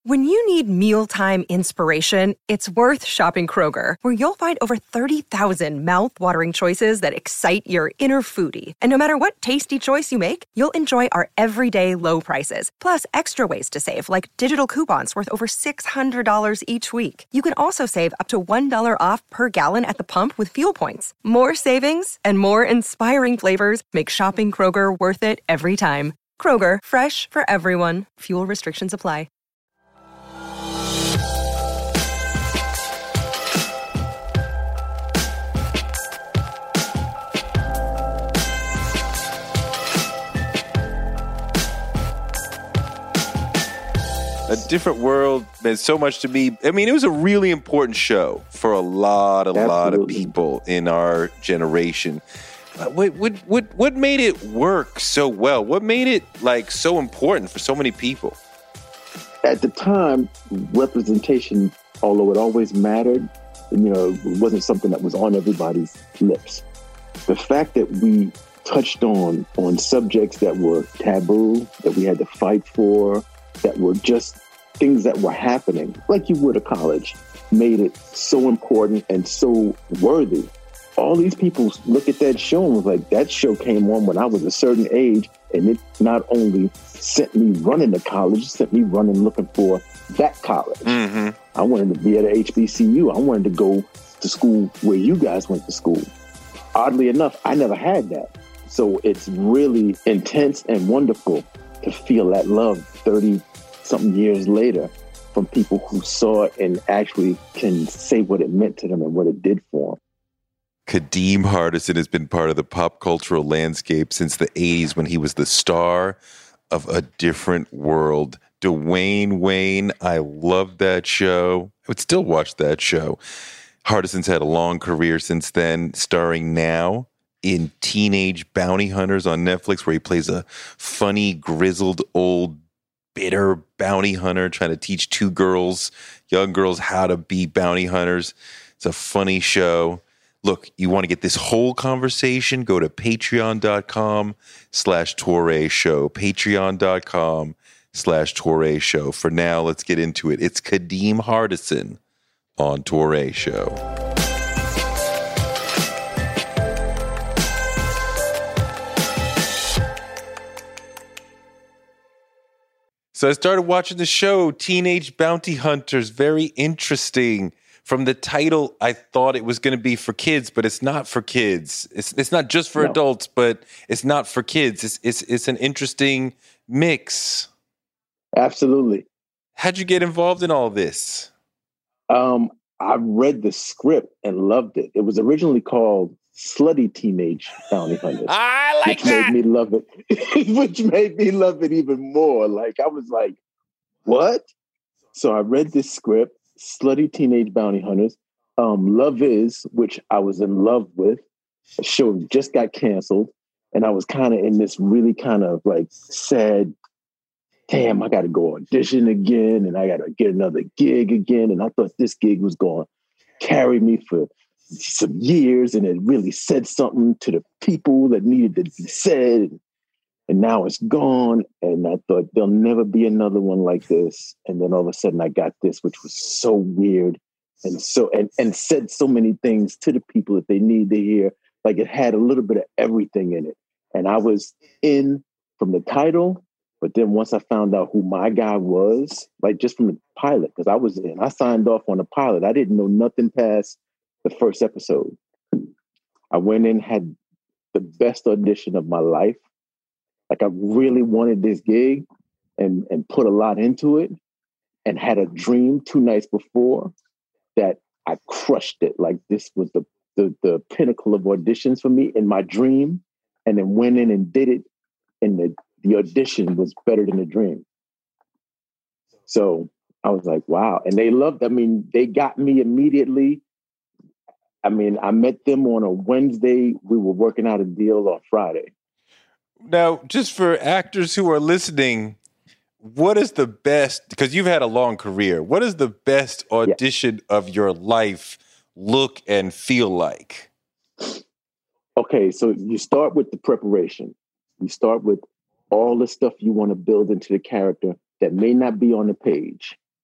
When you need mealtime inspiration, it's worth shopping Kroger, where you'll find over 30,000 mouth-watering choices that excite your inner foodie. And no matter what tasty choice you make, you'll enjoy our everyday low prices, plus extra ways to save, like digital coupons worth over $600 each week. You can also save up to $1 off per gallon at the pump with fuel points. More savings and more inspiring flavors make shopping Kroger worth it every time. Kroger, fresh for everyone. Fuel restrictions apply. A Different World meant so much to me. I mean, it was a really important show for a lot of people in our generation. What made it work so well? What made it so important for so many people? At the time, representation, although it always mattered, it wasn't something that was on everybody's lips. The fact that we touched on subjects that were taboo, that we had to fight for, that were just things that were happening, like you would at college, made it so important and so worthy. All these people look at that show and was like, that show came on when I was a certain age, and it not only sent me running to college, it sent me running looking for that college. Mm-hmm. I wanted to be at a HBCU. I wanted to go to school where you guys went to school. Oddly enough, I never had that. So it's really intense and wonderful to feel that love 30-something years later from people who saw it and actually can say what it meant to them and what it did for them. Kadeem Hardison has been part of the pop cultural landscape since the 80s when he was the star of A Different World. Dwayne Wayne, I loved that show. I would still watch that show. Hardison's had a long career since then, starring now in Teenage Bounty Hunters on Netflix, where he plays a funny, grizzled, old, bitter bounty hunter trying to teach young girls, how to be bounty hunters. It's a funny show. Look, you want to get this whole conversation, go to patreon.com/Touré Show. Patreon.com/Touré Show. For now, let's get into it. It's Kadeem Hardison on Touré Show. So I started watching the show, Teenage Bounty Hunters. Very interesting. From the title, I thought it was going to be for kids, but it's not for kids. It's not just for adults, but it's not for kids. It's an interesting mix. Absolutely. How'd you get involved in all this? I read the script and loved it. It was originally called Slutty Teenage Bounty Hunters. I like which that. Made me love it. Which made me love it even more. Like, I was like, what? So I read this script, Slutty Teenage Bounty Hunters. Love Is, which I was in love with. The show just got canceled. And I was kind of in this really kind of like sad, damn, I got to go audition again. And I got to get another gig again. And I thought this gig was going to carry me for some years. And it really said something to the people that needed to be said. And now it's gone. And I thought there'll never be another one like this. And then all of a sudden I got this, which was so weird and and said so many things to the people that they needed to hear. Like, it had a little bit of everything in it. And I was in from the title, but then once I found out who my guy was, like just from the pilot, because I signed off on the pilot. I didn't know nothing past the first episode. I went in, had the best audition of my life. Like, I really wanted this gig and put a lot into it, and had a dream 2 nights before that I crushed it. Like, this was the pinnacle of auditions for me in my dream, and then went in and did it. And the audition was better than the dream. So I was like, wow. And they loved, they got me immediately. I met them on a Wednesday. We were working out a deal on Friday. Now, just for actors who are listening, what is the best, because you've had a long career, what is the best audition of your life look and feel like? Okay, so you start with the preparation. You start with all the stuff you want to build into the character that may not be on the page.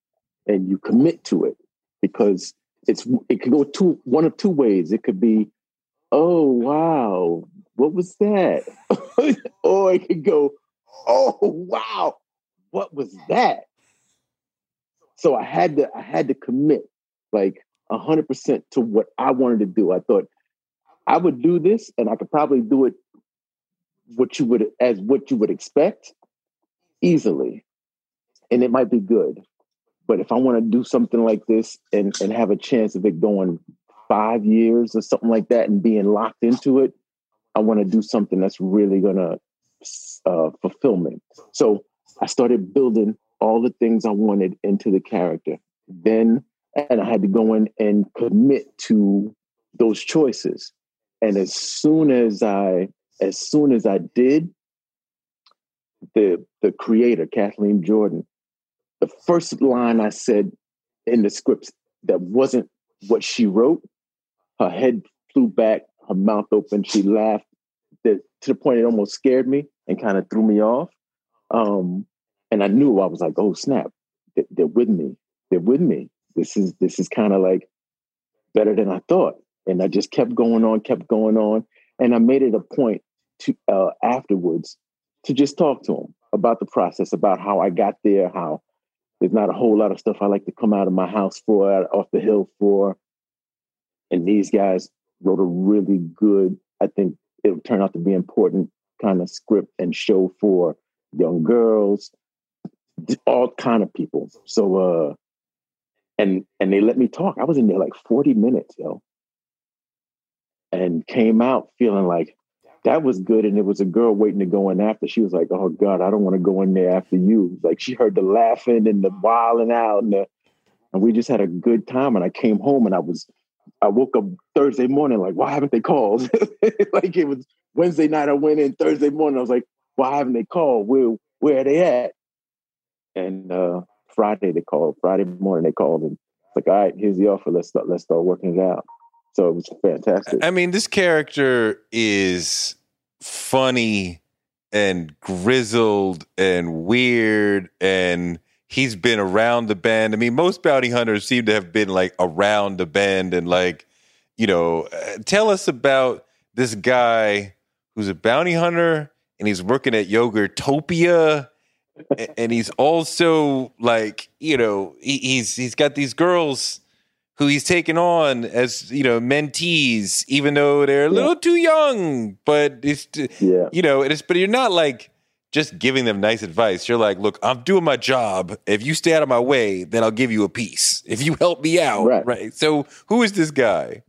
and you commit to it, because it could go one of two ways. It could be, oh wow, what was that? Or it could go, oh wow, what was that? So I had to commit like 100% to what I wanted to do. I thought I would do this, and I could probably do it what you would expect easily, and it might be good. But if I want to do something like this and have a chance of it going 5 years or something like that and being locked into it, I want to do something that's really going to fulfill me. So I started building all the things I wanted into the character. And I had to go in and commit to those choices. And as soon as I did, the creator, Kathleen Jordan, the first line I said in the scripts that wasn't what she wrote, her head flew back, her mouth open, she laughed to the point it almost scared me and kind of threw me off. And I knew, I was like, oh snap, they're with me. They're with me. This is kind of like better than I thought. And I just kept going on. And I made it a point to afterwards to just talk to them about the process, about how I got there, how there's not a whole lot of stuff I like to come out of my house for, off the hill for. And these guys wrote a really good, I think it'll turn out to be important kind of script and show for young girls, all kind of people. So, and they let me talk. I was in there like 40 minutes, and came out feeling like that was good. And there was a girl waiting to go in after. She was like, oh God, I don't want to go in there after you. Like, she heard the laughing and the wilding out and we just had a good time. And I came home and I woke up Thursday morning, like, why haven't they called? Like, it was Wednesday night. I went in Thursday morning. I was like, why haven't they called? Where are they at? And Friday morning they called, and it's like, all right, here's the offer. Let's start working it out. So it was fantastic. I mean, this character is funny and grizzled and weird, and he's been around the bend. I mean, most bounty hunters seem to have been like around the bend, and like, tell us about this guy who's a bounty hunter and he's working at Yogurtopia, and he's also like, he's got these girls who he's taken on as, mentees, even though they're a little too young, but but you're not like just giving them nice advice. You're like, look, I'm doing my job. If you stay out of my way, then I'll give you a piece. If you help me out. Right. So who is this guy?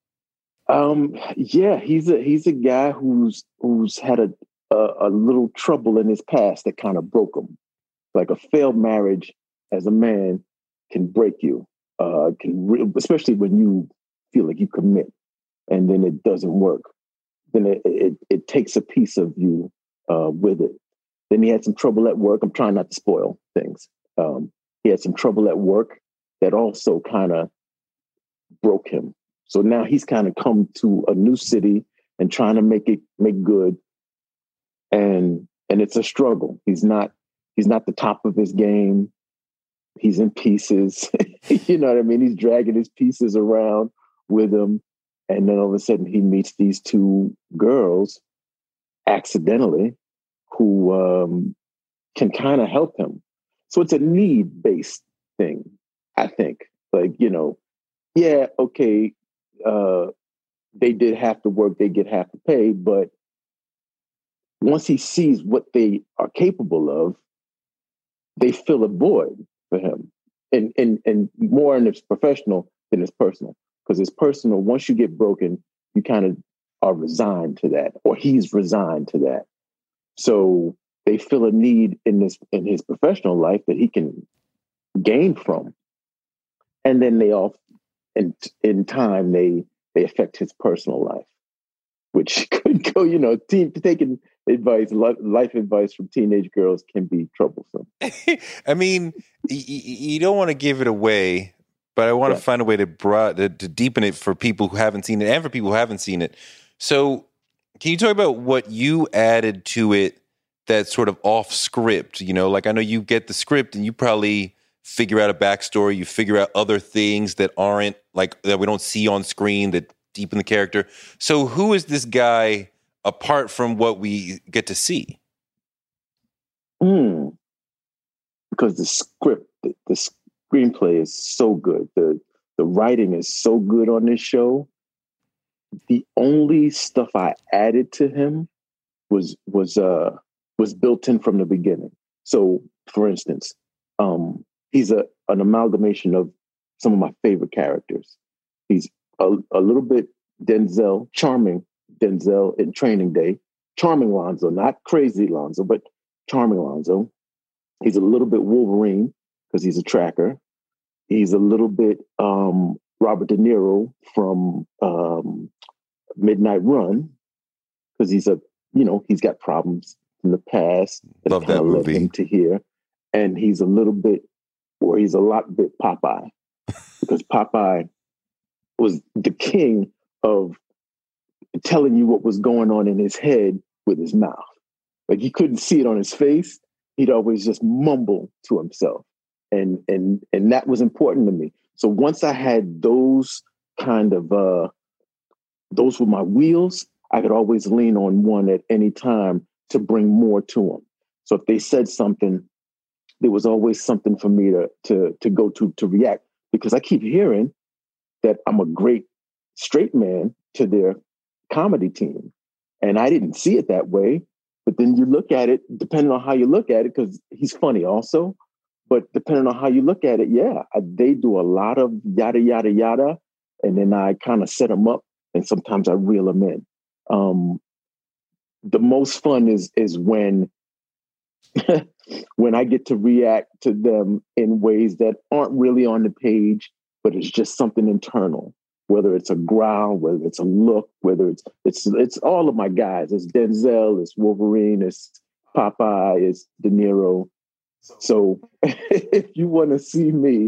He's a guy who's had a little trouble in his past that kind of broke him. Like a failed marriage as a man can break you. Especially when you feel like you commit and then it doesn't work. Then it takes a piece of you with it. Then he had some trouble at work. I'm trying not to spoil things. He had some trouble at work that also kind of broke him. So now he's kind of come to a new city and trying to make good. And it's a struggle. He's not the top of his game. He's in pieces. You know what I mean? He's dragging his pieces around with him. And then all of a sudden he meets these two girls accidentally who can kind of help him. So it's a need-based thing, I think. Like, they did have to work, they get half the pay, but once he sees what they are capable of, they fill a void for him. And more in his professional than his personal. Because his personal, once you get broken, you kind of are resigned to that, or he's resigned to that. So they feel a need in his professional life that he can gain from. And then they all, in time, they affect his personal life, which could go, taking advice, life advice from teenage girls can be troublesome. I mean, you don't want to give it away, but I want to find a way to deepen it for people who haven't seen it and for people who haven't seen it. So can you talk about what you added to it that's sort of off script? Like, I know you get the script and you probably figure out a backstory, you figure out other things that aren't like that we don't see on screen that deepen the character. So who is this guy apart from what we get to see? Because the script, the screenplay is so good. The writing is so good on this show. The only stuff I added to him was built in from the beginning. So, for instance, he's an amalgamation of some of my favorite characters. He's a little bit Denzel, charming Denzel in Training Day, charming Lonzo, not crazy Lonzo, but charming Lonzo. He's a little bit Wolverine because he's a tracker. He's a little bit Robert De Niro from Midnight Run because he's got problems in the past. Love that movie. Led him to here. And he's a lot bit Popeye because Popeye was the king of telling you what was going on in his head with his mouth. Like you couldn't see it on his face. He'd always just mumble to himself. And that was important to me. So once I had those kind of, those were my wheels, I could always lean on one at any time to bring more to them. So if they said something, there was always something for me to go to react, because I keep hearing that I'm a great straight man to their comedy team. And I didn't see it that way. But then you look at it, depending on how you look at it, because he's funny also. But depending on how you look at it, they do a lot of yada, yada, yada. And then I kind of set them up and sometimes I reel them in. The most fun is when when I get to react to them in ways that aren't really on the page, but it's just something internal, whether it's a growl, whether it's a look, whether it's all of my guys. It's Denzel, it's Wolverine, it's Popeye, it's De Niro. So if you want to see me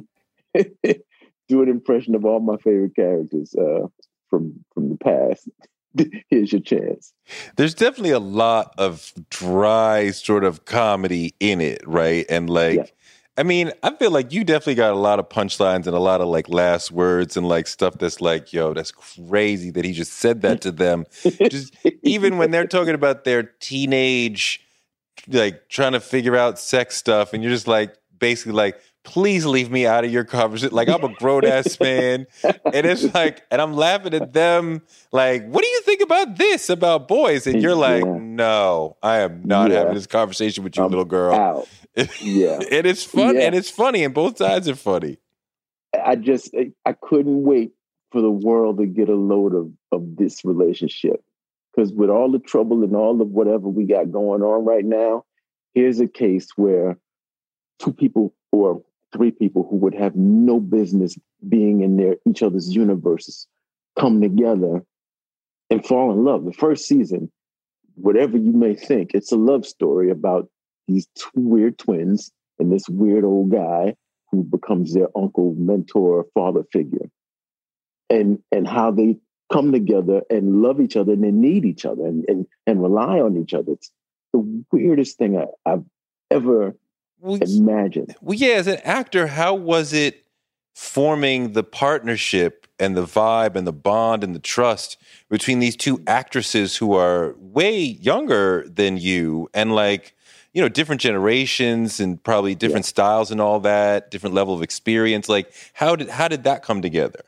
do an impression of all my favorite characters from the past, here's your chance. There's definitely a lot of dry sort of comedy in it, right? And I mean, I feel like you definitely got a lot of punchlines and a lot of like last words and like stuff that's like, yo, that's crazy that he just said that to them. Just even when they're talking about their teenage, like trying to figure out sex stuff, and you're just like, basically like, please leave me out of your conversation. Like, I'm a grown-ass man. And it's like, and I'm laughing at them. Like, what do you think about this, about boys? And you're like, no, I am not having this conversation with you, little girl. Out. Yeah. And it's fun, and it's funny, and both sides are funny. I couldn't wait for the world to get a load of this relationship. Because with all the trouble and all of whatever we got going on right now, here's a case where two people or three people who would have no business being in each other's universes come together and fall in love. The first season, whatever you may think, it's a love story about these two weird twins and this weird old guy who becomes their uncle, mentor, father figure, and how they come together and love each other and they need each other and rely on each other. It's the weirdest thing I've ever imagined. Well, yeah, as an actor, how was it forming the partnership and the vibe and the bond and the trust between these two actresses who are way younger than you and like, you know, different generations and probably different styles and all that, different level of experience? Like, how did that come together?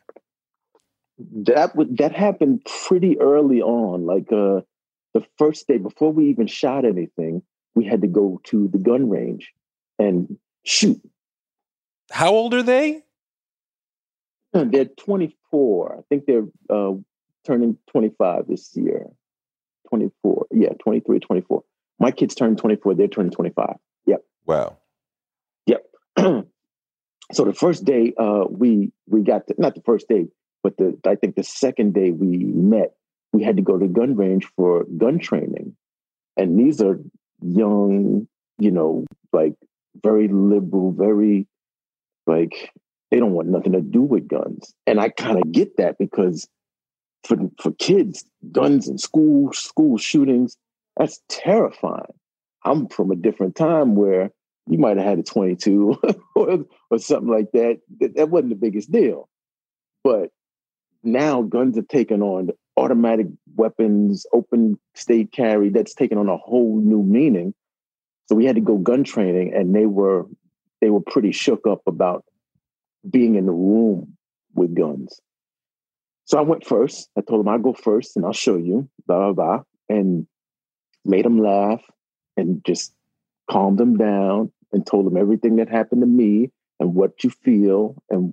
That happened pretty early on. Like the first day before we even shot anything, we had to go to the gun range and shoot. How old are they? They're 24. I think they're turning 25 this year. 24. Yeah, 23, 24. My kids turned 24. They're turning 25. Yep. Wow. Yep. So the first day we got to, not the first day, but I think the second day we met, we had to go to the gun range for gun training. And these are young, you know, like very liberal, very like they don't want nothing to do with guns. And I kind of get that because for kids, guns in school shootings, that's terrifying. I'm from a different time where you might have had a 22 or something like that. That wasn't the biggest deal. But now guns are taking on automatic weapons, open state carry. That's taken on a whole new meaning. So we had to go gun training, and they were pretty shook up about being in the room with guns. So I went first. I told them I'll go first and I'll show you, blah, blah, blah, and made them laugh and just calmed them down and told them everything that happened to me and what you feel and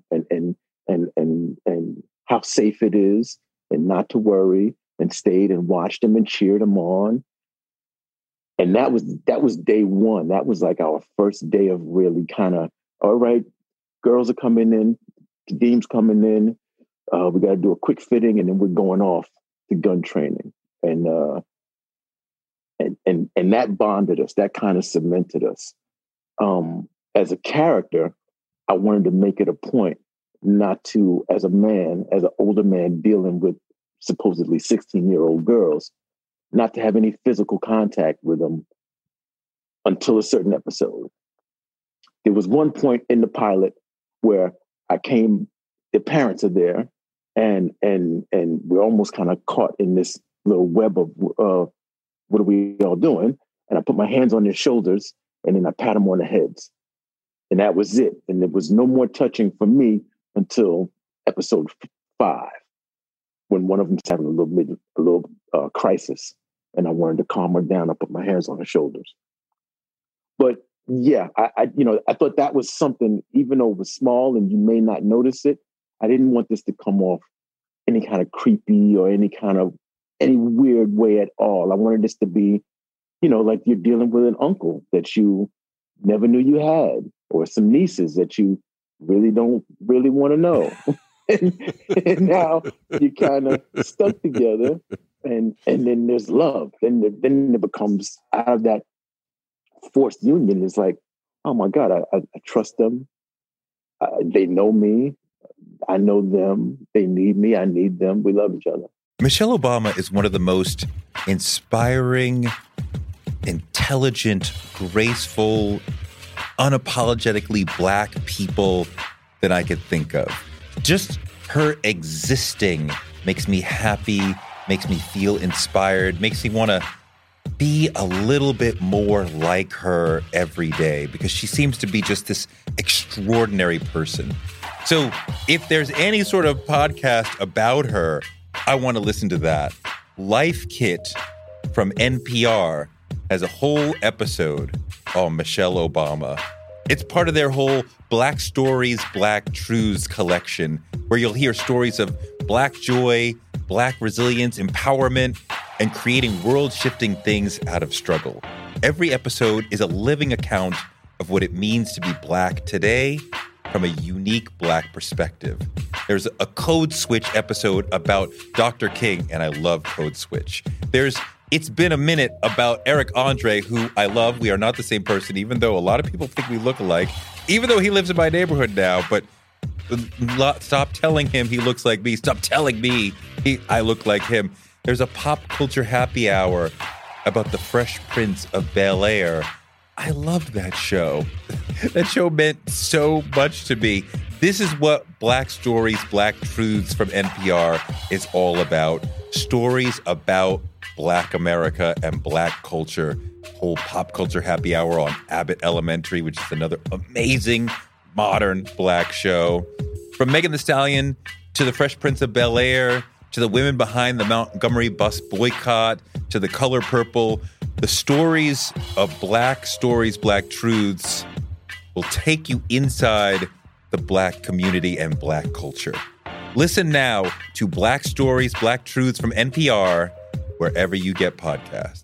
how safe it is and not to worry, and stayed and watched them and cheered them on. And that was day one. That was like our first day of really kind of, all right, girls are coming in, Kadeem's coming in. We got to do a quick fitting, and then we're going off to gun training. And that bonded us. That kind of cemented us. As a character, I wanted to make it a point not to, as a man, as an older man dealing with supposedly 16-year-old girls, not to have any physical contact with them until a certain episode. There was one point in the pilot where the parents are there, and we're almost kind of caught in this little web of what are we all doing? And I put my hands on their shoulders, and then I pat them on the heads. And that was it. And there was no more touching for me until episode 5, when one of them's having a little crisis, and I wanted to calm her down. I put my hands on her shoulders. But yeah, I thought that was something, even though it was small and you may not notice it, I didn't want this to come off any kind of creepy or any weird way at all. I wanted this to be, like you're dealing with an uncle that you never knew you had, or some nieces that you really don't really want to know. and now you kind of stuck together, and then there's love. Then it becomes, out of that forced union, is like, oh my God, I trust them. They know me. I know them. They need me. I need them. We love each other. Michelle Obama is one of the most inspiring, intelligent, graceful, unapologetically Black people that I could think of. Just her existing makes me happy, makes me feel inspired, makes me want to be a little bit more like her every day, because she seems to be just this extraordinary person. So if there's any sort of podcast about her, I want to listen to that. Life Kit from NPR has a whole episode on Michelle Obama. It's part of their whole Black Stories, Black Truths collection, where you'll hear stories of Black joy, Black resilience, empowerment, and creating world-shifting things out of struggle. Every episode is a living account of what it means to be Black today from a unique Black perspective. There's a Code Switch episode about Dr. King, and I love Code Switch. There's It's Been a Minute about Eric Andre, who I love. We are not the same person, even though a lot of people think we look alike, even though he lives in my neighborhood now. But stop telling him he looks like me. Stop telling me I look like him. There's a pop culture happy hour about the Fresh Prince of Bel-Air. I loved that show. That show meant so much to me. This is what Black Stories, Black Truths from NPR is all about. Stories about Black America and Black culture. Whole pop culture happy hour on Abbott Elementary, which is another amazing modern Black show. From Megan Thee Stallion to the Fresh Prince of Bel-Air, to the women behind the Montgomery bus boycott, to the Color Purple, the stories of Black Stories, Black Truths will take you inside the Black community and Black culture. Listen now to Black Stories, Black Truths from NPR, wherever you get podcasts.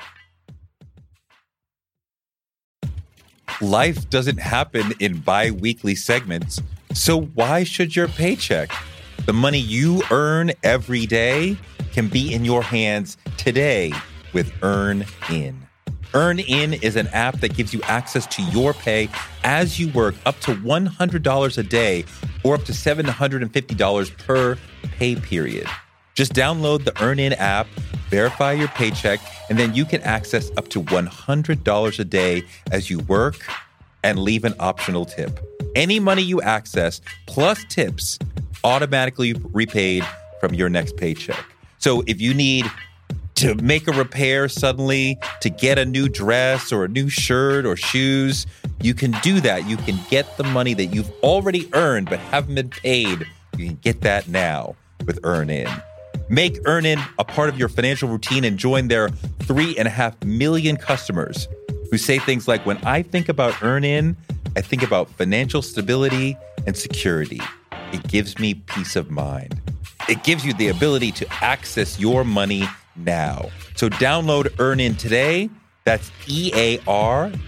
Life doesn't happen in bi-weekly segments, so why should your paycheck? The money you earn every day can be in your hands today with EarnIn. EarnIn is an app that gives you access to your pay as you work, up to $100 a day or up to $750 per pay period. Just download the EarnIn app, verify your paycheck, and then you can access up to $100 a day as you work, and leave an optional tip. Any money you access plus tips automatically repaid from your next paycheck. So if you need to make a repair suddenly, to get a new dress or a new shirt or shoes, you can do that. You can get the money that you've already earned but haven't been paid. You can get that now with EarnIn. Make EarnIn a part of your financial routine and join their 3.5 million customers who say things like, when I think about EarnIn, I think about financial stability and security. It gives me peace of mind. It gives you the ability to access your money now. So download EarnIn today. That's EARNIN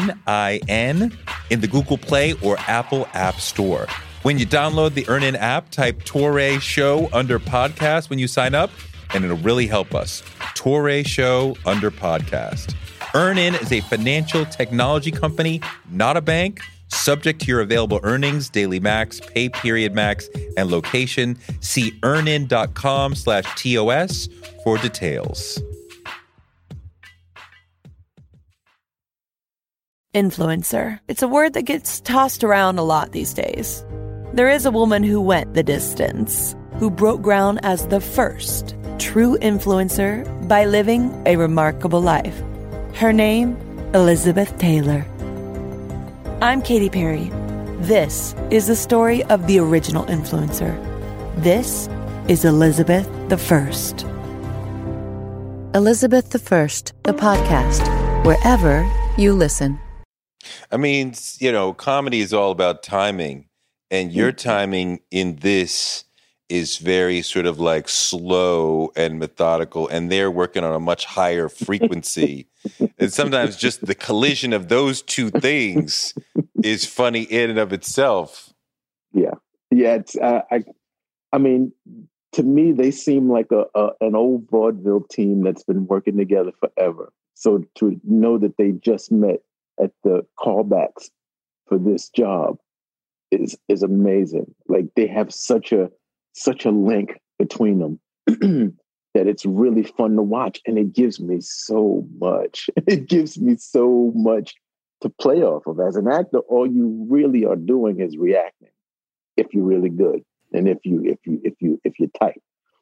in the Google Play or Apple App Store. When you download the EarnIn app, type Touré Show under podcast when you sign up, and it'll really help us. Touré Show under podcast. EarnIn is a financial technology company, not a bank. Subject to your available earnings, daily max, pay period max, and location. See earnin.com/TOS for details. Influencer. It's a word that gets tossed around a lot these days. There is a woman who went the distance, who broke ground as the first true influencer by living a remarkable life. Her name, Elizabeth Taylor. I'm Katy Perry. This is the story of the original influencer. This is Elizabeth the First. Elizabeth the First, the podcast, wherever you listen. I mean, you know, comedy is all about timing, and your timing in this is very sort of like slow and methodical, and they're working on a much higher frequency. And sometimes just the collision of those two things is funny in and of itself. Yeah. It's, I mean, to me, they seem like an old vaudeville team that's been working together forever. So to know that they just met at the callbacks for this job is amazing. Like, they have such a link between them that it's really fun to watch, and it gives me so much. It gives me so much to play off of. As an actor, all you really are doing is reacting. If you're really good, and if you're tight.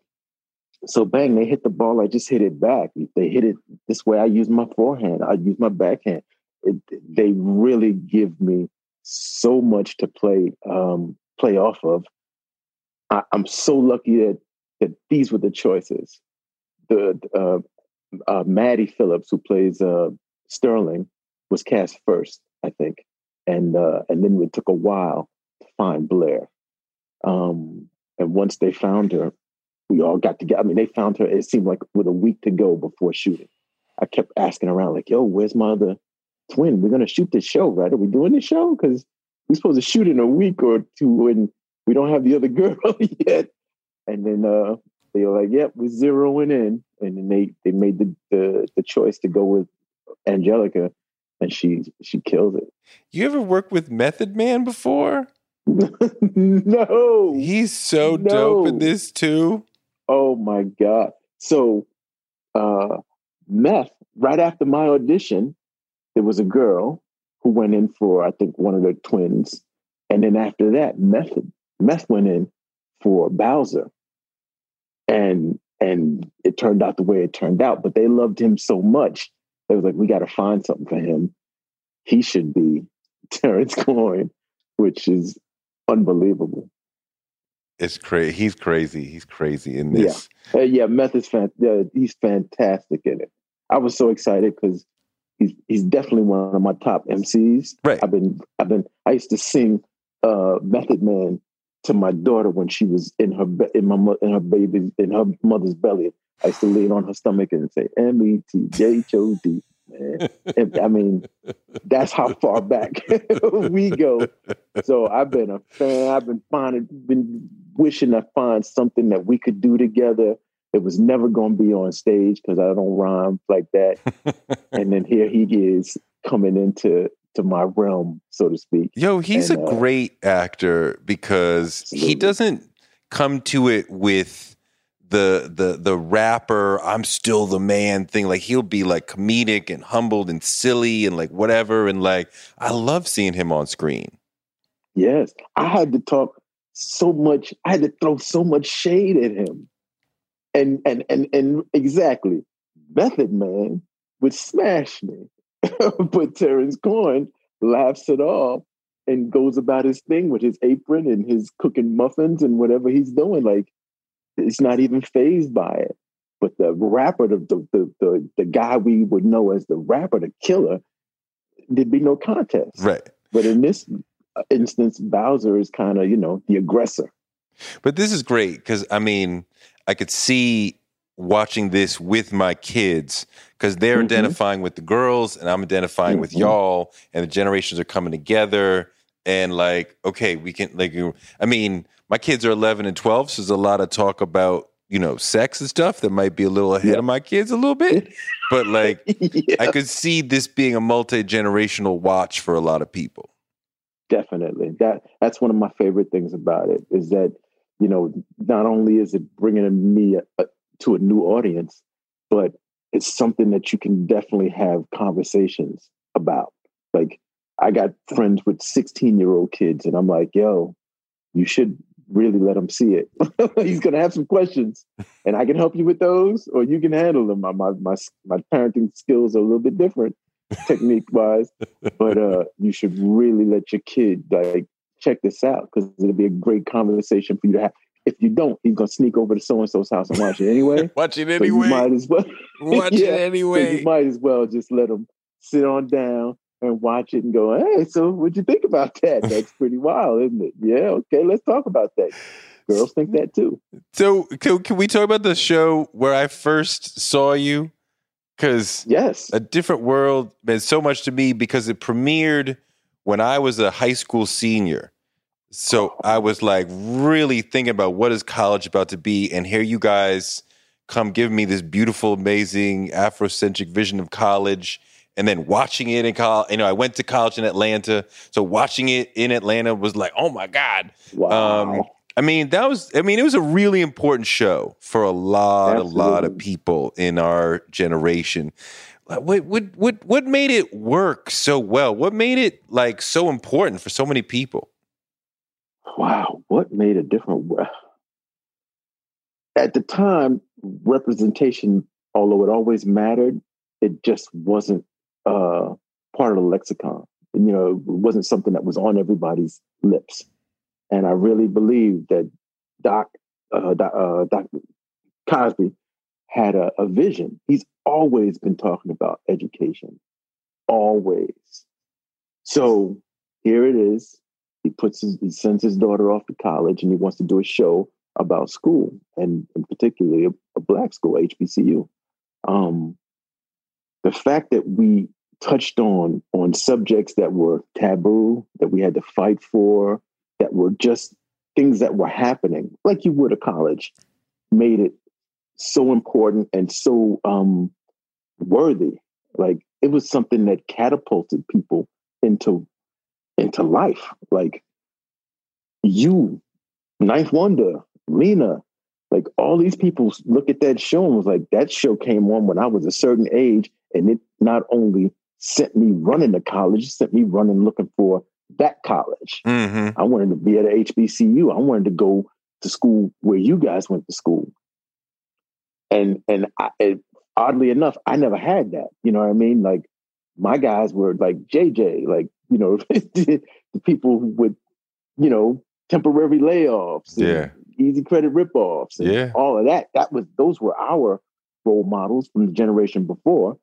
So bang, they hit the ball. I just hit it back. They hit it this way. I use my forehand. I use my backhand. They really give me so much to play off of. I'm so lucky that these were the choices. The Maddie Phillips, who plays Sterling, was cast first, I think, and then it took a while to find Blair. And once they found her, we all got together. I mean, they found her. It seemed like with a week to go before shooting. I kept asking around, like, "Yo, where's my other twin? We're gonna shoot this show, right? Are we doing this show? Because we're supposed to shoot in a week or two, and we don't have the other girl yet." And then they were like, "Yep, we're zeroing in." And then they made the choice to go with Angelica, and she kills it. You ever worked with Method Man before? No. He's so dope in this too. Oh my God. So Meth, right after my audition, there was a girl who went in for, I think, one of the twins. And then after that, Meth went in for Bowser. And it turned out the way it turned out. But they loved him so much, they was like, we got to find something for him. He should be Terrence Coyne, which is unbelievable. It's crazy. He's crazy. He's crazy in this. Yeah. Meth is he's fantastic in it. I was so excited because he's definitely one of my top MCs. Right. I used to sing Method Man to my daughter when she was in her mother's belly. I used to lean on her stomach and say METHOD. Man. And, I mean, that's how far back we go. So I've been a fan. I've been wishing to find something that we could do together. It was never going to be on stage because I don't rhyme like that. And then here he is coming into my realm, so to speak. Yo, he's a great actor because he doesn't come to it with the rapper, I'm still the man thing. Like he'll be like comedic and humbled and silly and like whatever. And like I love seeing him on screen. Yes. I had to talk so much, I had to throw so much shade at him. And exactly, Method Man would smash me. But Terrence Coyne laughs it off and goes about his thing with his apron and his cooking muffins and whatever he's doing. Like, it's not even fazed by it. But the rapper, the guy we would know as the rapper, the killer, there'd be no contest. Right. But in this instance, Bowser is kind of, the aggressor. But this is great because, I mean, I could see watching this with my kids because they're identifying with the girls and I'm identifying with y'all, and the generations are coming together. And like, okay, we can, like, I mean, my kids are 11 and 12, so there's a lot of talk about, sex and stuff that might be a little ahead of my kids a little bit. But like, I could see this being a multi-generational watch for a lot of people. Definitely. That's one of my favorite things about it is that, not only is it bringing me to a new audience, but it's something that you can definitely have conversations about. Like, I got friends with 16-year-old kids, and I'm like, yo, you should really let him see it. He's going to have some questions, and I can help you with those, or you can handle them. My parenting skills are a little bit different, technique-wise, but you should really let your kid, like, check this out, because it'll be a great conversation for you to have. If you don't, he's going to sneak over to so-and-so's house and watch it anyway. Watch it anyway. So you might as well. Watch it anyway. So you might as well just let him sit on down and watch it and go, hey, so what'd you think about that? That's pretty wild, isn't it? Yeah, okay, let's talk about that. Girls think that too. So can we talk about the show where I first saw you? Because yes, A Different World meant so much to me because it premiered when I was a high school senior. So I was like really thinking about what is college about to be, and here you guys come give me this beautiful, amazing Afrocentric vision of college, and then watching it in college. I went to college in Atlanta, so watching it in Atlanta was like, oh my God. Wow. It was a really important show for a lot of people in our generation. What made it work so well? What made it like so important for so many people? Wow, what made a difference? At the time, representation, although it always mattered, it just wasn't part of the lexicon. It wasn't something that was on everybody's lips. And I really believe that Doc Cosby had a vision. He's always been talking about education, always. So here it is. He sends his daughter off to college, and he wants to do a show about school, and particularly a Black school, HBCU. The fact that we touched on subjects that were taboo, that we had to fight for, that were just things that were happening, like you would at college, made it so important and so worthy. Like, it was something that catapulted people into life. Like you, Ninth Wonder, Lena, like all these people look at that show and was like, that show came on when I was a certain age, and it not only sent me running to college, it sent me running looking for that college. Mm-hmm. I wanted to be at a HBCU. I wanted to go to school where you guys went to school. And oddly enough, I never had that. You know what I mean? Like, my guys were like JJ, like, the people with, temporary layoffs, and easy credit ripoffs, and all of that. Those were our role models from the generation before.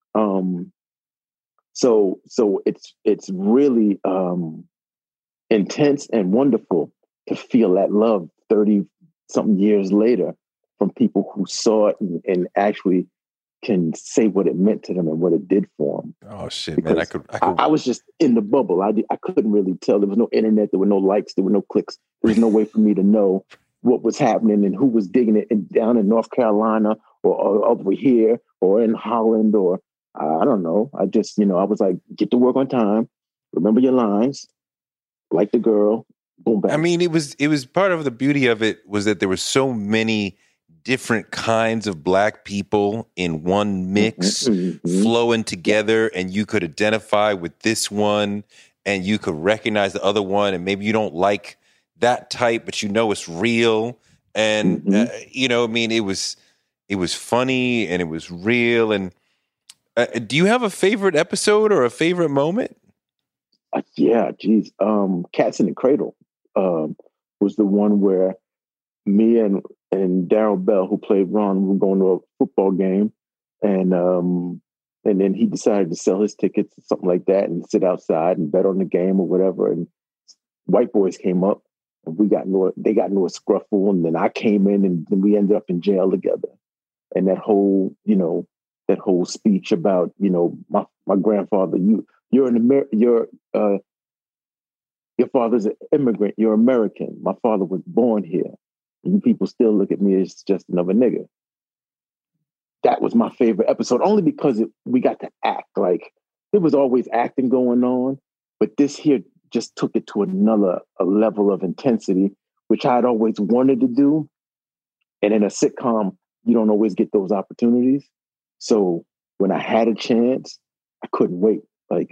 So it's really intense and wonderful to feel that love 30 something years later from people who saw it and actually can say what it meant to them and what it did for them. Oh shit, because man! I was just in the bubble. I couldn't really tell. There was no internet. There were no likes. There were no clicks. There was no way for me to know what was happening and who was digging it down in North Carolina or over here or in Holland or I don't know. I just, I was like, get to work on time. Remember your lines. Like the girl. Boom, bang. mean, it was part of the beauty of it was that there were so many different kinds of Black people in one mix flowing together, and you could identify with this one and you could recognize the other one, and maybe you don't like that type, but you know it's real. And, I mean, it was funny and it was real. And do you have a favorite episode or a favorite moment? Yeah, geez. Cats in the Cradle was the one where me and Daryl Bell, who played Ron, were going to a football game, and then he decided to sell his tickets or something like that and sit outside and bet on the game or whatever. And white boys came up and they got into a scruffle, and then I came in and then we ended up in jail together. And that whole speech about, my grandfather, your father's an immigrant, you're American. My father was born here. And you people still look at me as just another nigga. That was my favorite episode, only because we got to act. Like, there was always acting going on, but this here just took it to a level of intensity, which I'd always wanted to do. And in a sitcom, you don't always get those opportunities. So when I had a chance, I couldn't wait. Like,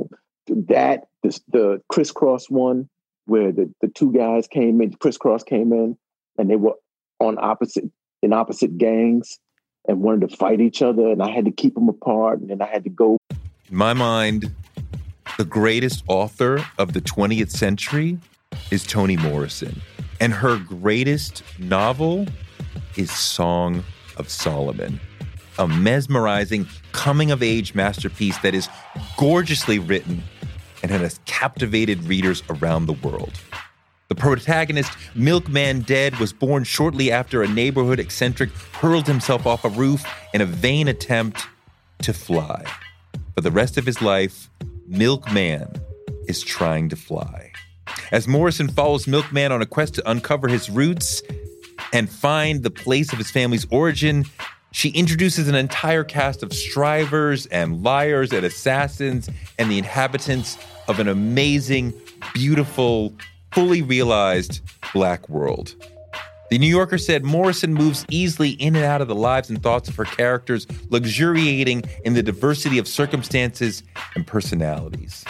the Crisscross one, where the two guys came in, Crisscross came in, and they were in opposite gangs and wanted to fight each other, and I had to keep them apart, and then I had to go. In my mind, the greatest author of the 20th century is Toni Morrison. And her greatest novel is Song of Solomon, a mesmerizing coming-of-age masterpiece that is gorgeously written and has captivated readers around the world. The protagonist, Milkman Dead, was born shortly after a neighborhood eccentric hurled himself off a roof in a vain attempt to fly. For the rest of his life, Milkman is trying to fly. As Morrison follows Milkman on a quest to uncover his roots and find the place of his family's origin, she introduces an entire cast of strivers and liars and assassins and the inhabitants of an amazing, beautiful, fully realized Black world. The New Yorker said Morrison moves easily in and out of the lives and thoughts of her characters, luxuriating in the diversity of circumstances and personalities.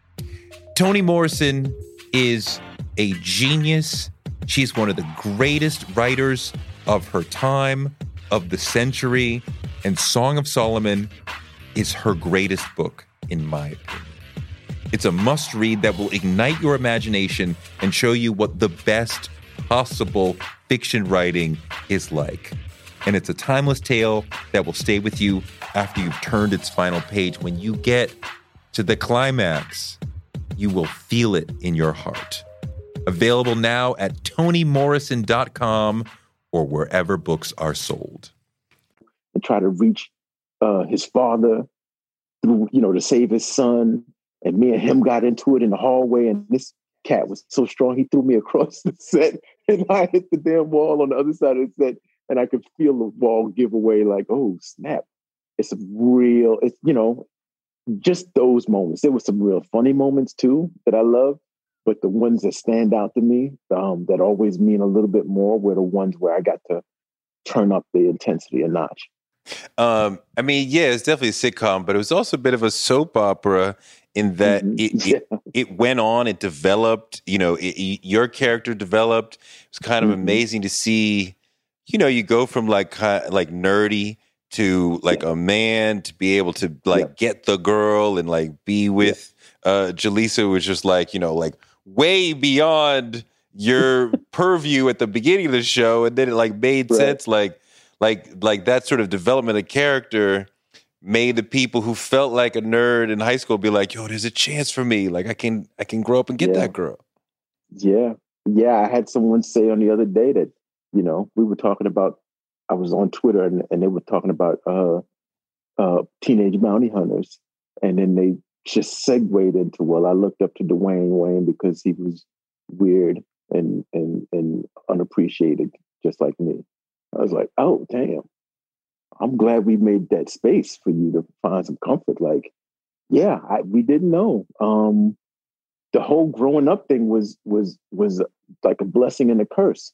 Toni Morrison is a genius. She's one of the greatest writers of her time, of the century, and Song of Solomon is her greatest book, in my opinion. It's a must-read that will ignite your imagination and show you what the best possible fiction writing is like. And it's a timeless tale that will stay with you after you've turned its final page. When you get to the climax, you will feel it in your heart. Available now at ToniMorrison.com or wherever books are sold. And try to reach his father through, to save his son. And me and him got into it in the hallway, and this cat was so strong, he threw me across the set, and I hit the damn wall on the other side of the set, and I could feel the wall give away, like, oh, snap. It's just those moments. There were some real funny moments, too, that I love, but the ones that stand out to me, that always mean a little bit more, were the ones where I got to turn up the intensity a notch. It's definitely a sitcom, but it was also a bit of a soap opera in that it went on, it developed, your character developed. It was kind of amazing to see, you go from like nerdy to like a man to be able to get the girl and like be with Jaleesa, was just like, way beyond your purview at the beginning of the show. And then it like made sense, like that sort of development of character made the people who felt like a nerd in high school be like, yo, there's a chance for me. Like I can grow up and get that girl. Yeah. Yeah. I had someone say on the other day that, we were talking about, I was on Twitter and they were talking about Teenage Bounty Hunters. And then they just segued into, well, I looked up to Dwayne Wayne because he was weird and unappreciated, just like me. I was like, oh, damn. I'm glad we made that space for you to find some comfort. Like, we didn't know. The whole growing up thing was like a blessing and a curse.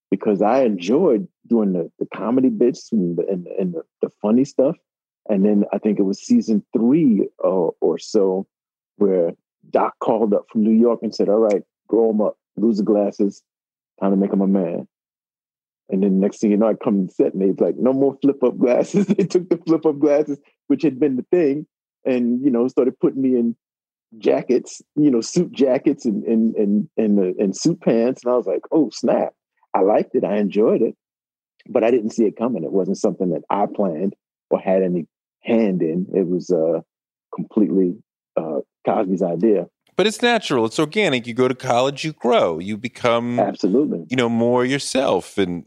because I enjoyed doing the comedy bits and the funny stuff. And then I think it was season 3 or so where Doc called up from New York and said, all right, grow him up, lose the glasses, time to make him a man. And then next thing you know, I come to set and they's like, no more flip-up glasses. They took the flip-up glasses, which had been the thing, and, started putting me in jackets, suit jackets and suit pants. And I was like, oh, snap. I liked it. I enjoyed it, but I didn't see it coming. It wasn't something that I planned or had any hand in. It was completely Cosby's idea. But it's natural. It's organic. You go to college, you grow, you become absolutely, more yourself. And,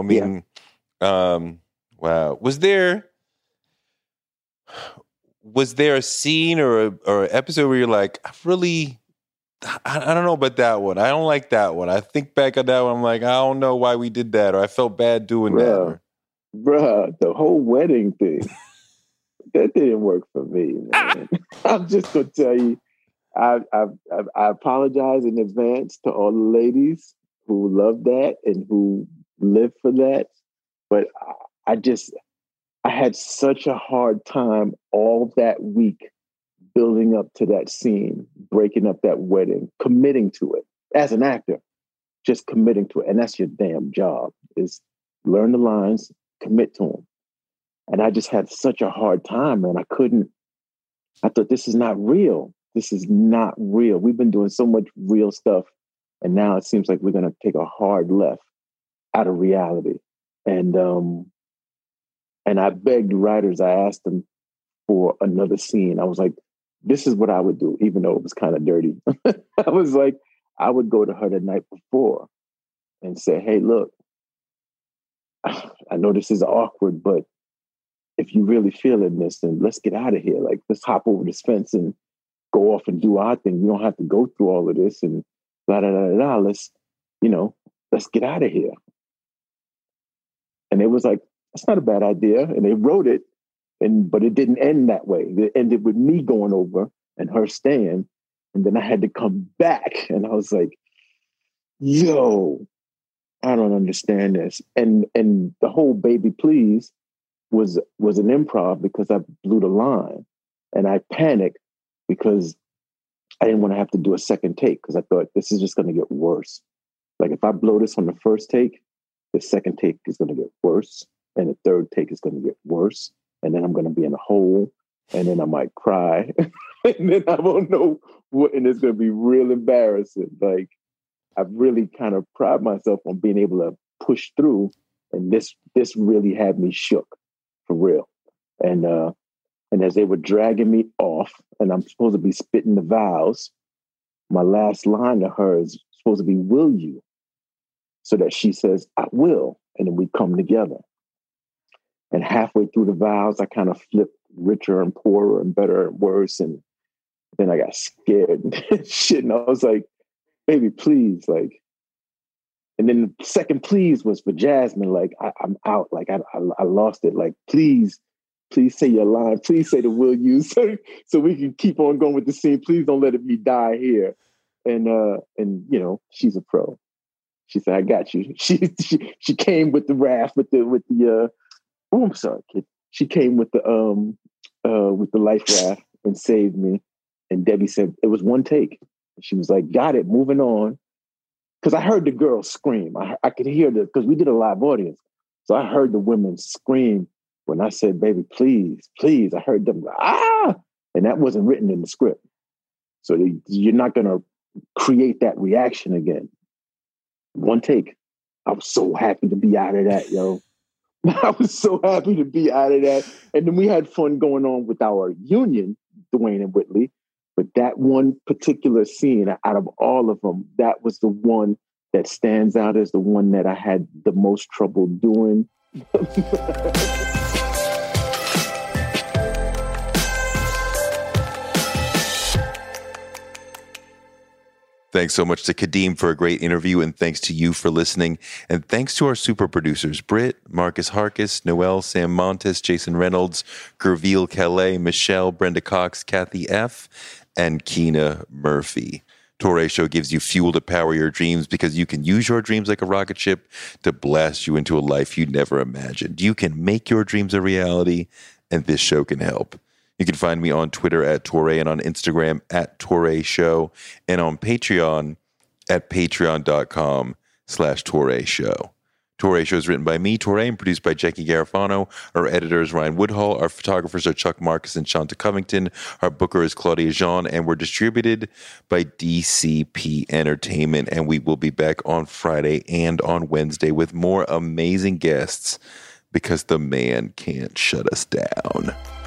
wow. Was there a scene or an episode where you're like, I don't know about that one. I don't like that one. I think back on that one. I'm like, I don't know why we did that, or I felt bad doing that. Bruh, the whole wedding thing, that didn't work for me, man. I'm just going to tell you, I apologize in advance to all the ladies who love that and who live for that. But I had such a hard time all that week building up to that scene, breaking up that wedding, committing to it as an actor, just committing to it. And that's your damn job, is learn the lines, commit to them. And I just had such a hard time, man. I thought, this is not real. This is not real. We've been doing so much real stuff. And now it seems like we're going to take a hard left out of reality. And I begged the writers, I asked them for another scene. I was like, this is what I would do, even though it was kind of dirty. I was like, I would go to her the night before and say, hey, look, I know this is awkward, but if you really feeling this, then let's get out of here. Like, let's hop over this fence and go off and do our thing. You don't have to go through all of this and blah, blah, blah, blah. Let's get out of here. And it was like, that's not a bad idea. And they wrote it, but it didn't end that way. It ended with me going over and her staying. And then I had to come back. And I was like, yo, I don't understand this. And the whole baby please was an improv because I blew the line. And I panicked because I didn't want to have to do a second take, because I thought this is just going to get worse. Like, if I blow this on the first take, the second take is going to get worse. And the third take is going to get worse. And then I'm going to be in a hole. And then I might cry. And then I won't know what, and it's going to be real embarrassing. Like, I've really kind of pride myself on being able to push through. And this really had me shook, for real. And as they were dragging me off, and I'm supposed to be spitting the vows, my last line to her is supposed to be, will you? So that she says, I will. And then we come together. And halfway through the vows, I kind of flipped richer and poorer and better and worse. And then I got scared and shit. And I was like, baby, please. Like, and then the second please was for Jasmine. Like, I'm out. Like, I lost it. Like, please say your line. Please say the will you, so we can keep on going with the scene. Please don't let me die here. And she's a pro. She said, I got you. She came with the raft, with the oh, I'm sorry, kid. She came with the life raft and saved me. And Debbie said it was one take. She was like, got it, moving on. Because I heard the girls scream. I could hear because we did a live audience. So I heard the women scream when I said, baby, please, please. I heard them go, ah! And that wasn't written in the script. So you're not going to create that reaction again. One take. I was so happy to be out of that, yo. I was so happy to be out of that. And then we had fun going on with our union, Dwayne and Whitley. But that one particular scene, out of all of them, that was the one that stands out as the one that I had the most trouble doing. Thanks so much to Kadeem for a great interview, and thanks to you for listening. And thanks to our super producers, Britt, Marcus Harkis, Noel, Sam Montes, Jason Reynolds, Gurville Calais, Michelle, Brenda Cox, Kathy F., and Keena Murphy. Touré Show gives you fuel to power your dreams because you can use your dreams like a rocket ship to blast you into a life you never imagined. You can make your dreams a reality, and this show can help. You can find me on Twitter at Touré and on Instagram at Touré Show and on Patreon at patreon.com/Touré Show. Touré Show is written by me, Touré, and produced by Jackie Garofano. Our editor is Ryan Woodhull. Our photographers are Chuck Marcus and Shanta Covington. Our booker is Claudia Jean, and we're distributed by DCP Entertainment. And we will be back on Friday and on Wednesday with more amazing guests because the man can't shut us down.